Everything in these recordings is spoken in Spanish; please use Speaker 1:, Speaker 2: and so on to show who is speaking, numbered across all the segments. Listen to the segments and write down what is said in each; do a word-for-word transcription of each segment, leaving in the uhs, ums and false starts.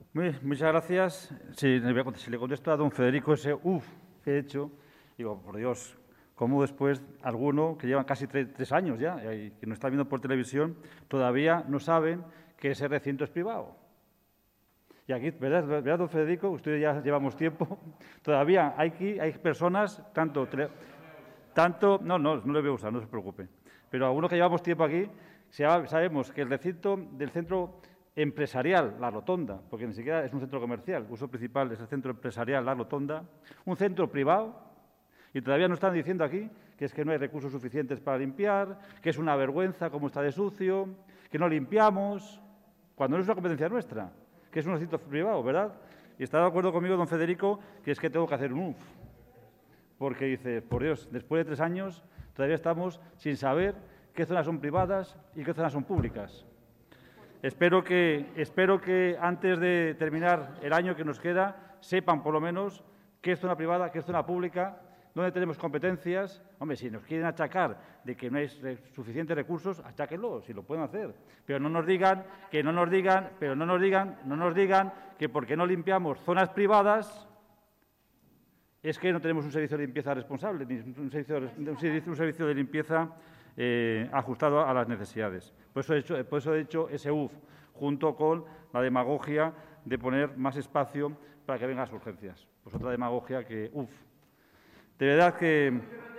Speaker 1: Muy, muchas gracias. Si, si le contesto a don Federico ese uff que he hecho, digo, por Dios, ¿cómo después alguno que llevan casi tres, tres años ya y que nos está viendo por televisión todavía no saben que ese recinto es privado? Y aquí, ¿verdad, ¿verdad don Federico? Ustedes ya llevamos tiempo. Todavía hay aquí hay personas, tanto, tanto no, no, no le voy a usar, no se preocupe. Pero algunos que llevamos tiempo aquí, sabemos que el recinto del centro empresarial, La Rotonda, porque ni siquiera es un centro comercial, el uso principal es el centro empresarial, La Rotonda, un centro privado, y todavía nos están diciendo aquí que es que no hay recursos suficientes para limpiar, que es una vergüenza cómo está de sucio, que no limpiamos, cuando no es una competencia nuestra, que es un recinto privado, ¿verdad? Y está de acuerdo conmigo, don Federico, que es que tengo que hacer un uff, porque dice, por Dios, después de tres años todavía estamos sin saber qué zonas son privadas y qué zonas son públicas. Espero que, espero que antes de terminar el año que nos queda sepan por lo menos qué es zona privada, qué es zona pública, dónde tenemos competencias. Hombre, si nos quieren achacar de que no hay suficientes recursos, acháquenlo, si lo pueden hacer. Pero no nos digan, que no nos digan, pero no nos digan, no nos digan que porque no limpiamos zonas privadas es que no tenemos un servicio de limpieza responsable, ni un servicio de, un servicio, un servicio de limpieza eh, ajustado a las necesidades. Por eso, he hecho, por eso he hecho ese uff, junto con la demagogia de poner más espacio para que vengan las urgencias. Pues otra demagogia que uff. De verdad que...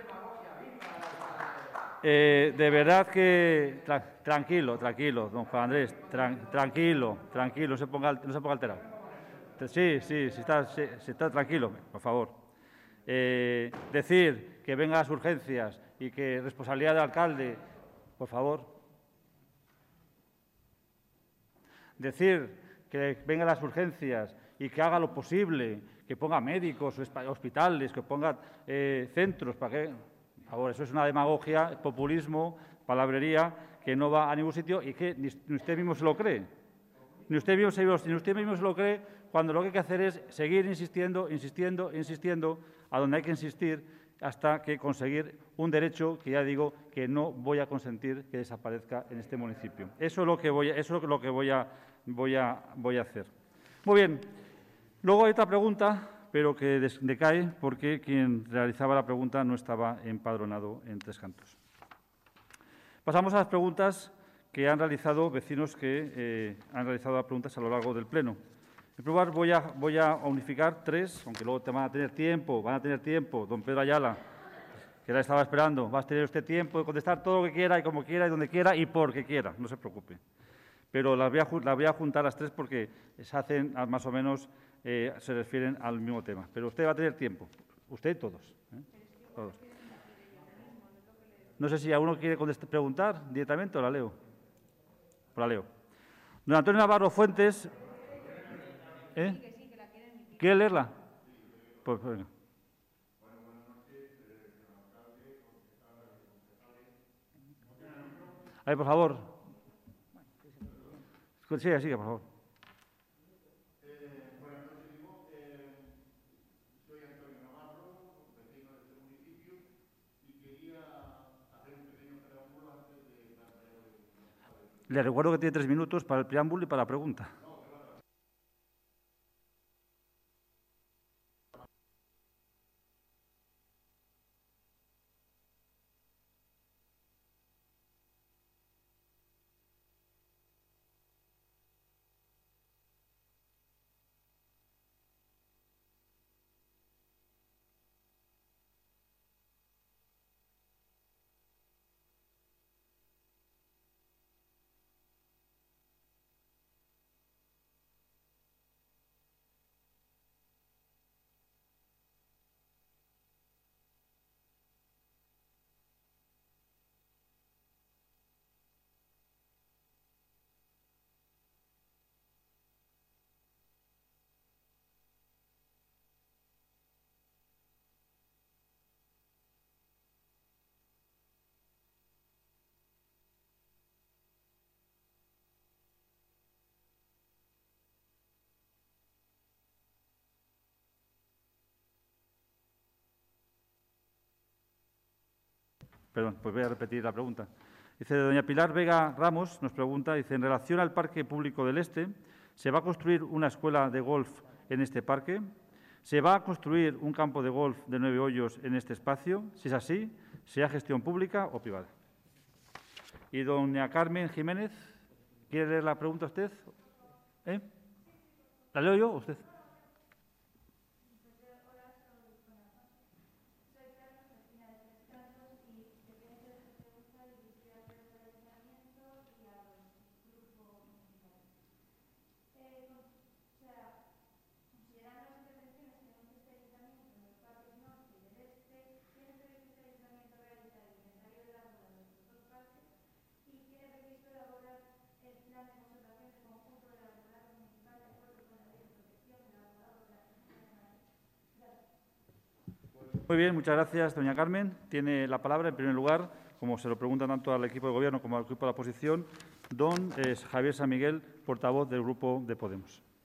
Speaker 1: Eh, de verdad que... Tra tranquilo, tranquilo, don Juan Andrés, tran tranquilo, tranquilo, no se ponga, no se ponga alterado. Sí, sí, sí está, sí, sí está tranquilo, por favor. Eh, decir que vengan las urgencias y que responsabilidad del alcalde, por favor. Decir que vengan las urgencias y que haga lo posible, que ponga médicos, hospitales, que ponga eh, centros para que... Por favor, eso es una demagogia, populismo, palabrería, que no va a ningún sitio y que ni usted mismo se lo cree. Ni usted mismo se, ni usted mismo se lo cree cuando lo que hay que hacer es seguir insistiendo, insistiendo, insistiendo, a donde hay que insistir hasta que conseguir un derecho que ya digo que no voy a consentir que desaparezca en este municipio. Eso es lo que voy a, eso es lo que voy a, voy a, voy a hacer. Muy bien. Luego hay otra pregunta, pero que decae porque quien realizaba la pregunta no estaba empadronado en Tres Cantos. Pasamos a las preguntas que han realizado vecinos que eh, han realizado preguntas a lo largo del Pleno. En primer lugar, voy a, voy a unificar tres, aunque luego te van a tener tiempo, van a tener tiempo, don Pedro Ayala, que la estaba esperando, va a tener usted tiempo de contestar todo lo que quiera y como quiera y donde quiera y porque quiera, no se preocupe. Pero las voy a, las voy a juntar las tres porque se hacen más o menos, eh, se refieren al mismo tema. Pero usted va a tener tiempo, usted y todos. ¿eh? Todos. No sé si alguno quiere preguntar directamente o la leo. La leo. Don Antonio Navarro Fuentes. ¿Eh? ¿Quiere leerla? Pues venga. A ver, por favor. Sigue, sigue, por favor.
Speaker 2: Eh, buenas noches, digo. Eh, soy Antonio Navarro, vecino de este municipio, y quería hacer un pequeño preámbulo antes de plantear.
Speaker 1: Le recuerdo que tiene tres minutos para el preámbulo y para la pregunta. Perdón, pues voy a repetir la pregunta. Dice, doña Pilar Vega Ramos nos pregunta, dice, en relación al Parque Público del Este, ¿Se va a construir una escuela de golf en este parque? ¿Se va a construir un campo de golf de nueve hoyos en este espacio? Si es así, ¿sea gestión pública o privada? Y doña Carmen Jiménez, ¿quiere leer la pregunta usted? ¿Eh? ¿La leo yo o usted? Muy bien, muchas gracias, doña Carmen. Tiene la palabra, en primer lugar, como se lo pregunta tanto al equipo de Gobierno como al equipo de la oposición, don eh, Javier San Miguel, portavoz del Grupo de Podemos.